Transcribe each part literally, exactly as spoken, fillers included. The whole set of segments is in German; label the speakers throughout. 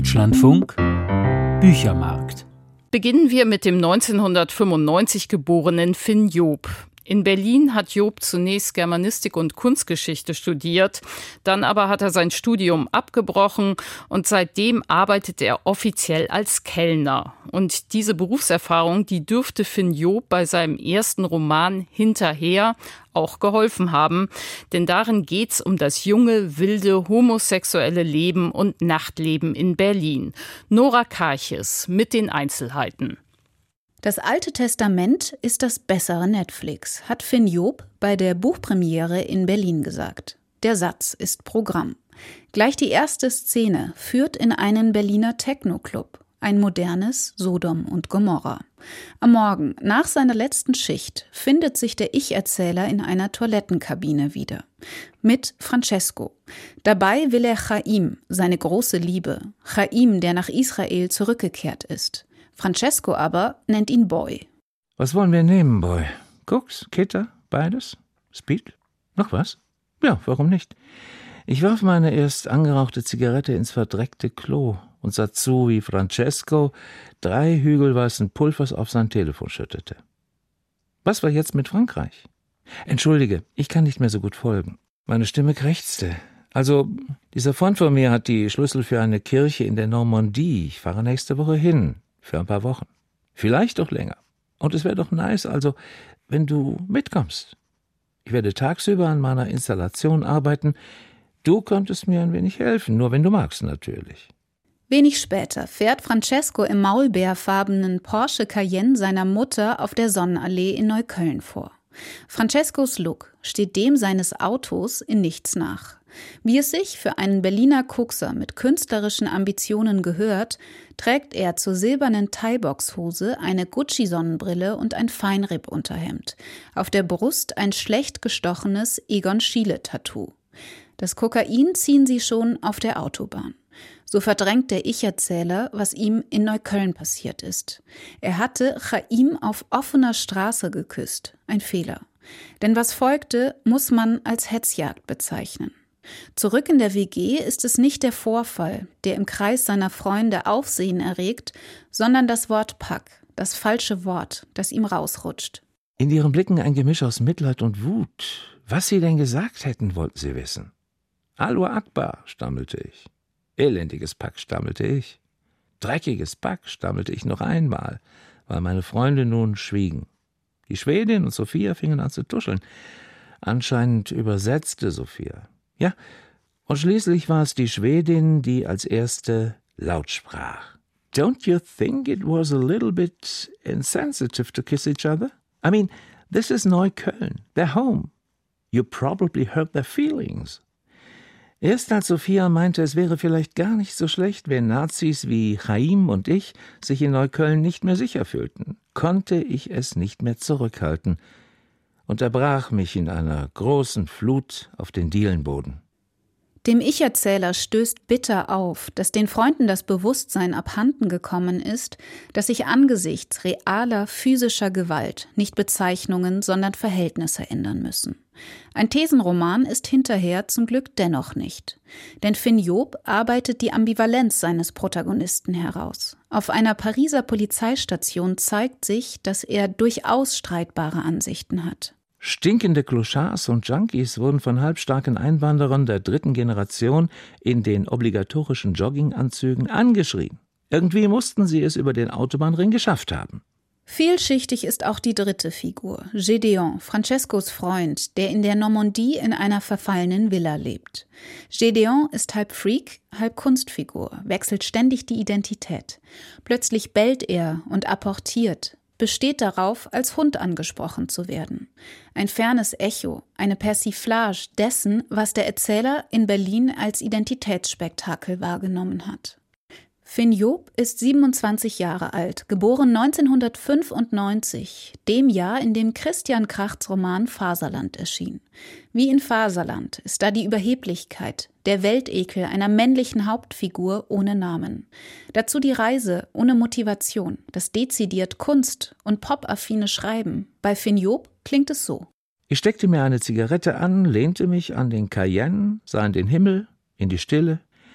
Speaker 1: Deutschlandfunk Büchermarkt.
Speaker 2: Beginnen wir mit dem neunzehnhundertfünfundneunzig geborenen Finn Joop. In Berlin hat Joop zunächst Germanistik und Kunstgeschichte studiert, dann aber hat er sein Studium abgebrochen und seitdem arbeitet er offiziell als Kellner. Und diese Berufserfahrung, die dürfte Finn Joop bei seinem ersten Roman Hinterher auch geholfen haben, denn darin geht's um das junge, wilde, homosexuelle Leben und Nachtleben in Berlin. Nora Karches mit den Einzelheiten.
Speaker 3: Das Alte Testament ist das bessere Netflix, hat Finn Joop bei der Buchpremiere in Berlin gesagt. Der Satz ist Programm. Gleich die erste Szene führt in einen Berliner Techno-Club. Ein modernes Sodom und Gomorra. Am Morgen, nach seiner letzten Schicht, findet sich der Ich-Erzähler in einer Toilettenkabine wieder. Mit Francesco. Dabei will er Chaim, seine große Liebe. Chaim, der nach Israel zurückgekehrt ist. Francesco aber nennt ihn Boy.
Speaker 4: Was wollen wir nehmen, Boy? Koks, Keter, beides? Speed? Noch was? Ja, warum nicht? Ich warf meine erst angerauchte Zigarette ins verdreckte Klo und sah zu, wie Francesco drei Hügel weißen Pulvers auf sein Telefon schüttete. Was war jetzt mit Frankreich? Entschuldige, ich kann nicht mehr so gut folgen. Meine Stimme krächzte. Also, dieser Freund von mir hat die Schlüssel für eine Kirche in der Normandie. Ich fahre nächste Woche hin. Für ein paar Wochen. Vielleicht auch länger. Und es wäre doch nice, also, wenn du mitkommst. Ich werde tagsüber an meiner Installation arbeiten. Du könntest mir ein wenig helfen, nur wenn du magst natürlich.
Speaker 3: Wenig später fährt Francesco im maulbeerfarbenen Porsche Cayenne seiner Mutter auf der Sonnenallee in Neukölln vor. Francescos Look steht dem seines Autos in nichts nach. Wie es sich für einen Berliner Kokser mit künstlerischen Ambitionen gehört, trägt er zur silbernen Thai-Box-Hose eine Gucci-Sonnenbrille und ein Feinripp-Unterhemd. Auf der Brust ein schlecht gestochenes Egon Schiele-Tattoo. Das Kokain ziehen sie schon auf der Autobahn. So verdrängt der Ich-Erzähler, was ihm in Neukölln passiert ist. Er hatte Chaim auf offener Straße geküsst. Ein Fehler. Denn was folgte, muss man als Hetzjagd bezeichnen. Zurück in der W G ist es nicht der Vorfall, der im Kreis seiner Freunde Aufsehen erregt, sondern das Wort Pack, das falsche Wort, das ihm rausrutscht.
Speaker 4: In ihren Blicken ein Gemisch aus Mitleid und Wut. Was sie denn gesagt hätten, wollten sie wissen. Allahu Akbar, stammelte ich. Elendiges Pack, stammelte ich. Dreckiges Pack, stammelte ich noch einmal, weil meine Freunde nun schwiegen. Die Schwedin und Sophia fingen an zu tuscheln. Anscheinend übersetzte Sophia. Ja, und schließlich war es die Schwedin, die als erste laut sprach. Don't you think it was a little bit insensitive to kiss each other? I mean, this is Neukölln, their home. You probably hurt their feelings. Erst als Sophia meinte, es wäre vielleicht gar nicht so schlecht, wenn Nazis wie Chaim und ich sich in Neukölln nicht mehr sicher fühlten, konnte ich es nicht mehr zurückhalten und erbrach mich in einer großen Flut auf den Dielenboden.
Speaker 3: Dem Ich-Erzähler stößt bitter auf, dass den Freunden das Bewusstsein abhanden gekommen ist, dass sich angesichts realer physischer Gewalt nicht Bezeichnungen, sondern Verhältnisse ändern müssen. Ein Thesenroman ist Hinterher zum Glück dennoch nicht. Denn Finn Joop arbeitet die Ambivalenz seines Protagonisten heraus. Auf einer Pariser Polizeistation zeigt sich, dass er durchaus streitbare Ansichten hat.
Speaker 4: Stinkende Clochards und Junkies wurden von halbstarken Einwanderern der dritten Generation in den obligatorischen Jogginganzügen angeschrien. Irgendwie mussten sie es über den Autobahnring geschafft haben.
Speaker 3: Vielschichtig ist auch die dritte Figur, Gédéon, Francescos Freund, der in der Normandie in einer verfallenen Villa lebt. Gédéon ist halb Freak, halb Kunstfigur, wechselt ständig die Identität. Plötzlich bellt er und apportiert, besteht darauf, als Hund angesprochen zu werden. Ein fernes Echo, eine Persiflage dessen, was der Erzähler in Berlin als Identitätsspektakel wahrgenommen hat. Finn Joop ist siebenundzwanzig Jahre alt, geboren neunzehnhundertfünfundneunzig, dem Jahr, in dem Christian Krachts Roman Faserland erschien. Wie in Faserland ist da die Überheblichkeit, der Weltekel einer männlichen Hauptfigur ohne Namen. Dazu die Reise ohne Motivation, das dezidiert Kunst- und popaffine Schreiben. Bei Finn Joop klingt es so.
Speaker 4: Ich steckte mir eine Zigarette an, lehnte mich an den Cayenne, sah in den Himmel, in die Stille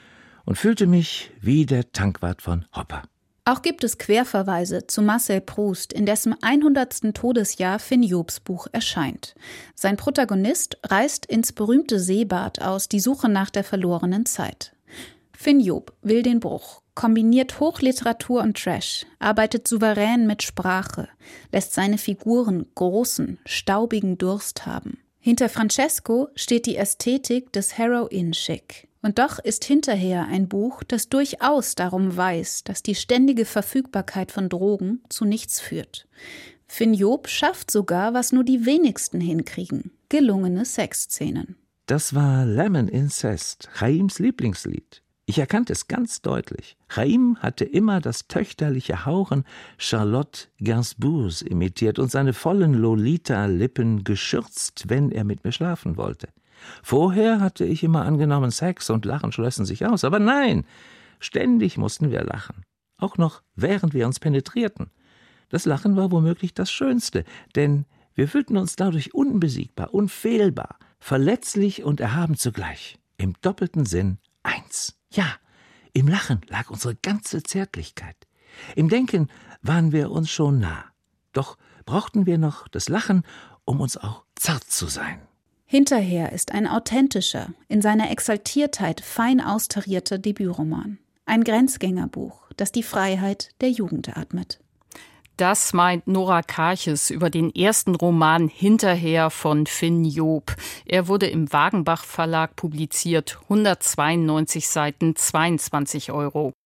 Speaker 4: und fühlte mich wie der Tankwart von Hopper.
Speaker 3: Auch gibt es Querverweise zu Marcel Proust, in dessen hundertsten Todesjahr Finn Jobs Buch erscheint. Sein Protagonist reist ins berühmte Seebad aus, die Suche nach der verlorenen Zeit. Finn Job will den Bruch, kombiniert Hochliteratur und Trash, arbeitet souverän mit Sprache, lässt seine Figuren großen, staubigen Durst haben. Hinter Francesco steht die Ästhetik des Heroin-Chic. Und doch ist Hinterher ein Buch, das durchaus darum weiß, dass die ständige Verfügbarkeit von Drogen zu nichts führt. Finn Job schafft sogar, was nur die wenigsten hinkriegen: gelungene Sexszenen.
Speaker 4: Das war Lemon Incest, Chaims Lieblingslied. Ich erkannte es ganz deutlich. Chaim hatte immer das töchterliche Hauchen Charlotte Gainsbourgs imitiert und seine vollen Lolita-Lippen geschürzt, wenn er mit mir schlafen wollte. Vorher hatte ich immer angenommen, Sex und Lachen schlössen sich aus. Aber nein, ständig mussten wir lachen. Auch noch während wir uns penetrierten. Das Lachen war womöglich das Schönste, denn wir fühlten uns dadurch unbesiegbar, unfehlbar, verletzlich und erhaben zugleich. Im doppelten Sinn eins. Ja, im Lachen lag unsere ganze Zärtlichkeit. Im Denken waren wir uns schon nah. Doch brauchten wir noch das Lachen, um uns auch zart zu sein.
Speaker 3: Hinterher ist ein authentischer, in seiner Exaltiertheit fein austarierter Debütroman. Ein Grenzgängerbuch, das die Freiheit der Jugend atmet.
Speaker 2: Das meint Nora Karches über den ersten Roman Hinterher von Finn Job. Er wurde im Wagenbach Verlag publiziert, hundertzweiundneunzig Seiten, zweiundzwanzig Euro.